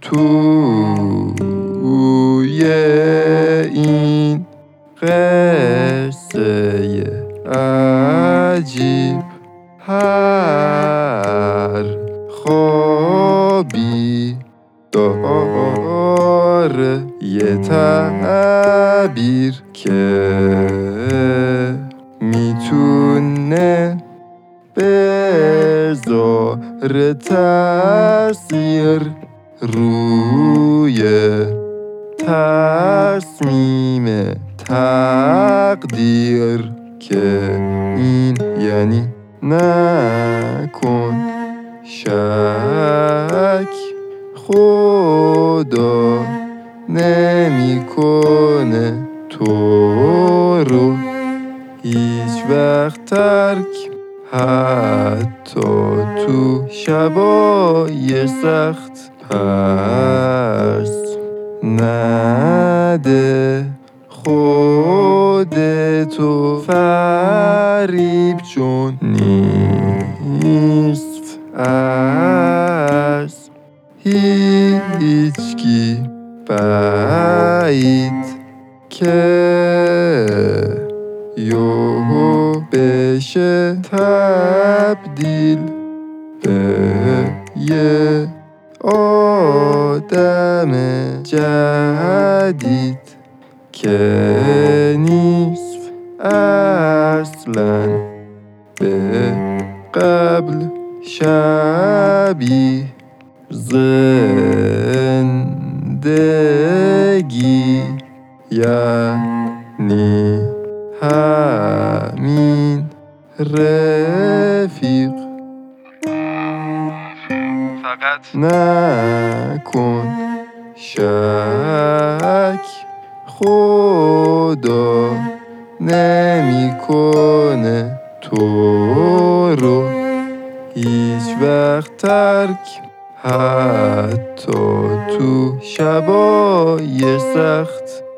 توی این قصه عجیب هر خوابی داره یه تعبیر که میتونه بذاره تأثیر روی تصمیم تقدیر که این یعنی نکن شک خدا نمیکنه تو رو هیچ وقت ترک حتی تو شبای سخت پس نده خودتو فریب چون نیست از هیچکی بعید که یهو بشه تبدیل به یه آدم جدید که نیست اصلاً به قبل شبیه زندگی یعنی همین رفیق فقط نکن شک خدا نمیکنه تو رو هیچ وقت ترک حتی تو شبای سخت